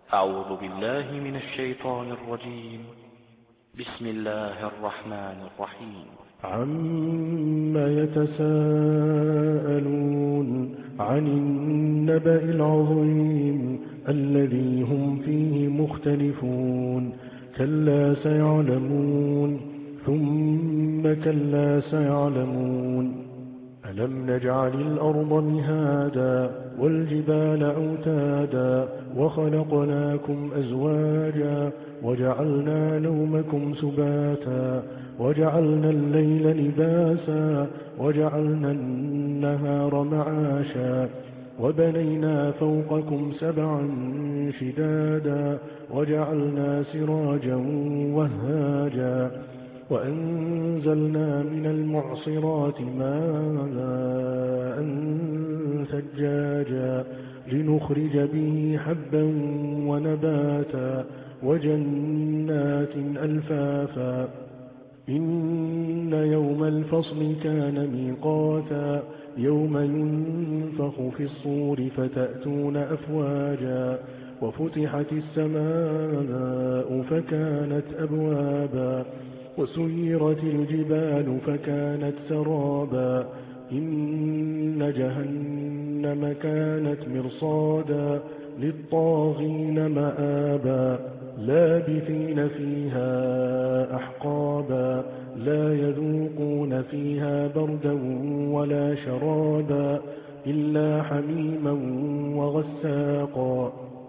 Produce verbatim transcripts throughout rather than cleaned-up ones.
أعوذ بالله من الشيطان الرجيم. بسم الله الرحمن الرحيم. عما يتساءلون عن النبأ العظيم الذي هم فيه مختلفون كلا سيعلمون ثم كلا سيعلمون ألم نجعل الأرض مهادا والجبال أوتادا وخلقناكم أزواجا وجعلنا نومكم سباتا وجعلنا الليل لباسا وجعلنا النهار معاشا وبنينا فوقكم سبعا شدادا وجعلنا سراجا وهاجا وأنزلنا من المعصرات ماء ثجاجا لنخرج به حبا ونباتا وجنات ألفافا إن يوم الفصل كان ميقاتا يوم ينفخ في الصور فتأتون أفواجا وفتحت السماء فكانت أبوابا وسيرت الجبال فكانت سرابا إن جهنم كانت مرصادا للطاغين مآبا لابثين فيها أحقابا لا يذوقون فيها بردا ولا شرابا إلا حميما وغساقا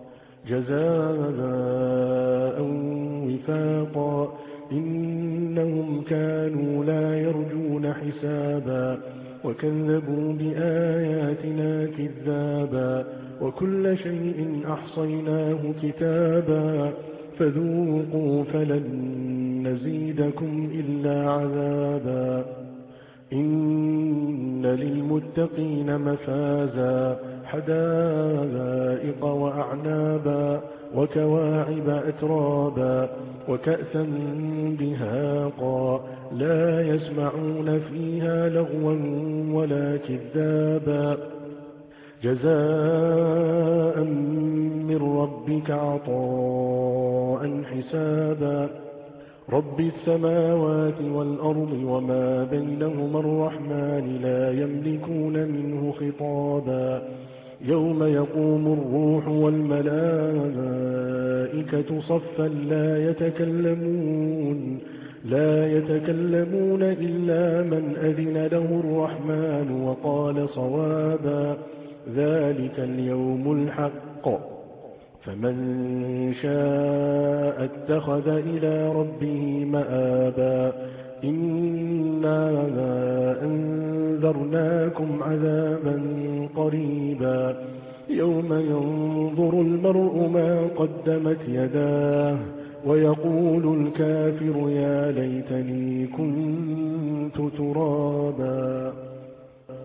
جزاء وفاقا إنهم كانوا لا يرجون حسابا وكذبوا بآياتنا كذابا وكل شيء أحصيناه كتابا فذوقوا فلن نزيدكم إلا عذابا إن للمتقين مفازا حدائق وأعنابا وكواعب أترابا وكأسا دهاقا لا يسمعون فيها لغوا ولا كذابا جزاء من ربك عطاء حسابا رب السماوات والأرض وما بينهما الرحمن لا يملكون منه خطابا يوم يقوم الروح والملائكة صفا لا يتكلمون لا يتكلمون إلا من أذن له الرحمن وقال صوابا ذلك اليوم الحق فمن شاء اتخذ إلى ربه مآبا إنا أنذرناكم عذابا قريبا يوم ينظر المرء ما قدمت يداه ويقول الكافر يا ليتني كنت ترابا.